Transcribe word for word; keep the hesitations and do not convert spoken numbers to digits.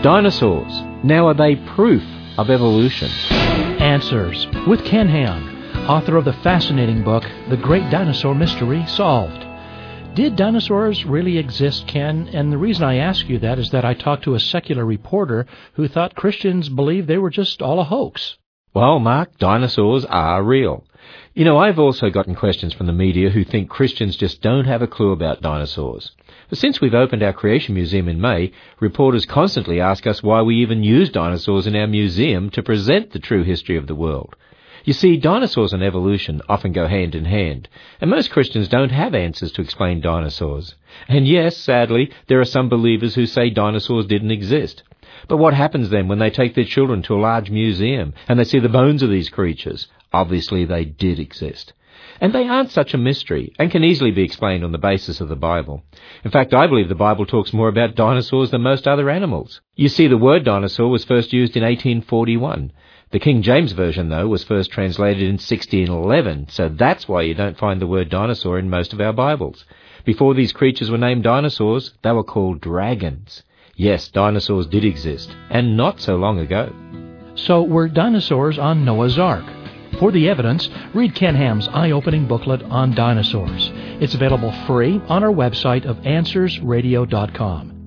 Dinosaurs. Now are they proof of evolution? Answers with Ken Ham, author of the fascinating book, The Great Dinosaur Mystery Solved. Did dinosaurs really exist, Ken? And the reason I ask you that is that I talked to a secular reporter who thought Christians believed they were just all a hoax. Well, Mark, dinosaurs are real. You know, I've also gotten questions from the media who think Christians just don't have a clue about dinosaurs. But since we've opened our Creation Museum in May, reporters constantly ask us why we even use dinosaurs in our museum to present the true history of the world. You see, dinosaurs and evolution often go hand in hand, and most Christians don't have answers to explain dinosaurs. And yes, sadly, there are some believers who say dinosaurs didn't exist. But what happens then when they take their children to a large museum and they see the bones of these creatures? Obviously they did exist. And they aren't such a mystery and can easily be explained on the basis of the Bible. In fact, I believe the Bible talks more about dinosaurs than most other animals. You see, the word dinosaur was first used in eighteen forty-one. The King James Version, though, was first translated in sixteen eleven, so that's why you don't find the word dinosaur in most of our Bibles. Before these creatures were named dinosaurs, they were called dragons. Yes, dinosaurs did exist, and not so long ago. So were dinosaurs on Noah's Ark? For the evidence, read Ken Ham's eye-opening booklet on dinosaurs. It's available free on our website of answers radio dot com.